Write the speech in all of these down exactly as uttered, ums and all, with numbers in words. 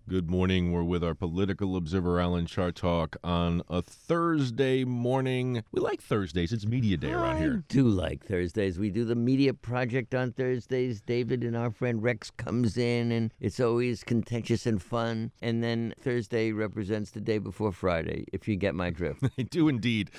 Good morning. We're with our political observer, Alan Chartock, on a Thursday morning. We like Thursdays. It's media day around I here. do like Thursdays. We do the media project on Thursdays. David and our friend Rex comes in, and it's always contentious and fun. And then Thursday represents the day before Friday, if you get my drift. I do indeed.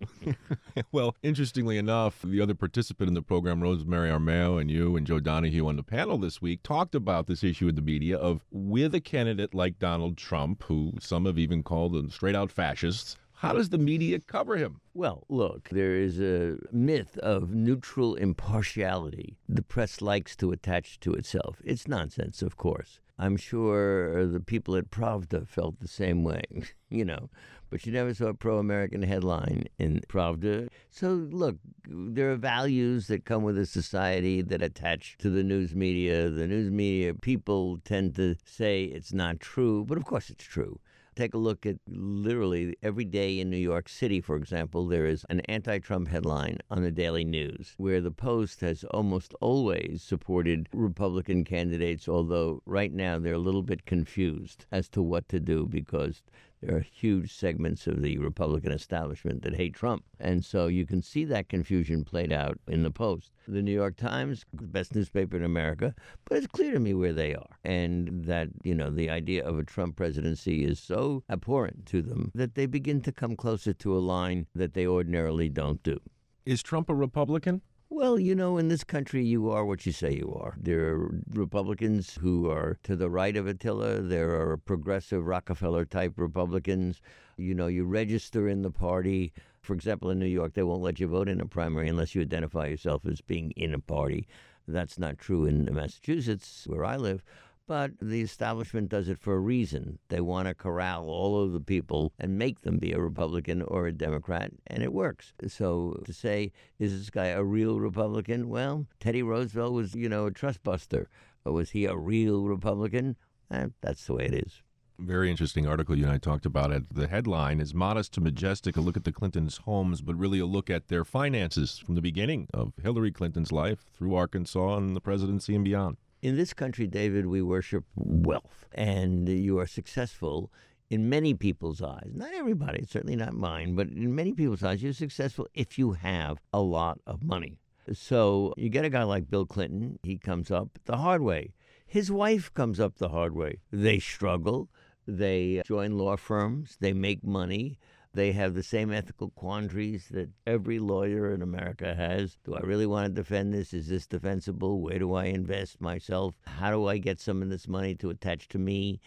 Well, interestingly enough, the other participant in the program, Rosemary Armao, and you and Joe Donahue on the panel this week talked about this issue with the media of with a candidate like Donald Trump, who some have even called a straight-out fascist. How does the media cover him? Well, look, there is a myth of neutral impartiality the press likes to attach to itself. It's nonsense, of course. I'm sure the people at Pravda felt the same way, you know, but you never saw a pro-American headline in Pravda. So, look, there are values that come with a society that attach to the news media. The news media people tend to say it's not true, but of course it's true. Take a look at literally every day in New York City, for example, there is an anti-Trump headline on the Daily News, where the Post has almost always supported Republican candidates, although right now they're a little bit confused as to what to do because there are huge segments of the Republican establishment that hate Trump. And so you can see that confusion played out in the Post. The New York Times, the best newspaper in America, but it's clear to me where they are. And that, you know, the idea of a Trump presidency is so abhorrent to them that they begin to come closer to a line that they ordinarily don't do. Is Trump a Republican? Well, you know, in this country, you are what you say you are. There are Republicans who are to the right of Attila. There are progressive Rockefeller-type Republicans. You know, you register in the party. For example, in New York, they won't let you vote in a primary unless you identify yourself as being in a party. That's not true in Massachusetts, where I live. But the establishment does it for a reason. They want to corral all of the people and make them be a Republican or a Democrat, and it works. So to say, is this guy a real Republican? Well, Teddy Roosevelt was, you know, a trust buster. But was he a real Republican? Eh, that's the way it is. Very interesting article you and I talked about it. The headline is Modest to Majestic, a look at the Clintons' homes, but really a look at their finances from the beginning of Hillary Clinton's life through Arkansas and the presidency and beyond. In this country, David, we worship wealth, and you are successful in many people's eyes. Not everybody, certainly not mine, but in many people's eyes, you're successful if you have a lot of money. So you get a guy like Bill Clinton, he comes up the hard way. His wife comes up the hard way. They struggle. They join law firms. They make money. They have the same ethical quandaries that every lawyer in America has. Do I really want to defend this? Is this defensible? Where do I invest myself? How do I get some of this money to attach to me?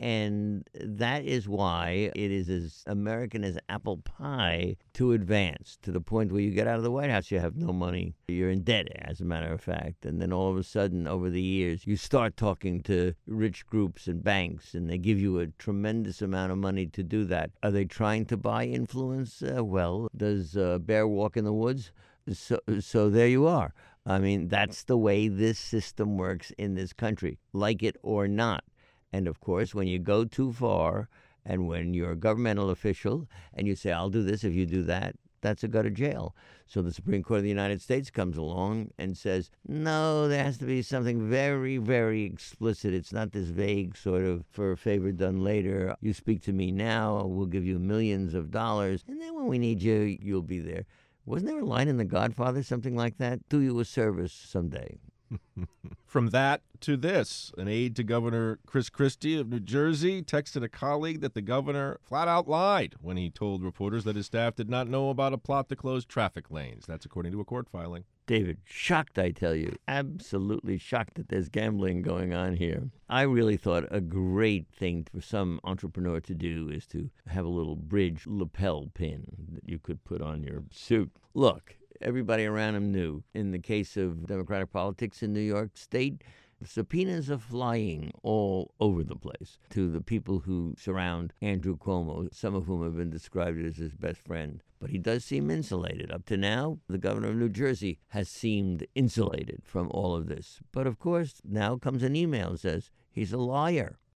And that is why it is as American as apple pie to advance to the point where you get out of the White House, you have no money. You're in debt, as a matter of fact. And then all of a sudden, over the years, you start talking to rich groups and banks, and they give you a tremendous amount of money to do that. Are they trying to buy influence? Uh, well, does a bear walk in the woods? So, so there you are. I mean, that's the way this system works in this country, like it or not. And, of course, when you go too far and when you're a governmental official and you say, I'll do this if you do that, that's a go to jail. So the Supreme Court of the United States comes along and says, no, there has to be something very, very explicit. It's not this vague sort of for a favor done later. You speak to me now, we'll give you millions of dollars. And then when we need you, you'll be there. Wasn't there a line in The Godfather, something like that? Do you a service someday. From that to this, an aide to Governor Chris Christie of New Jersey texted a colleague that the governor flat out lied when he told reporters that his staff did not know about a plot to close traffic lanes. That's according to a court filing. David, shocked, I tell you. Absolutely shocked that there's gambling going on here. I really thought a great thing for some entrepreneur to do is to have a little bridge lapel pin that you could put on your suit. Look, everybody around him knew. In the case of Democratic politics in New York State, subpoenas are flying all over the place to the people who surround Andrew Cuomo, some of whom have been described as his best friend. But he does seem insulated. Up to now, the governor of New Jersey has seemed insulated from all of this. But of course, now comes an email that says he's a liar.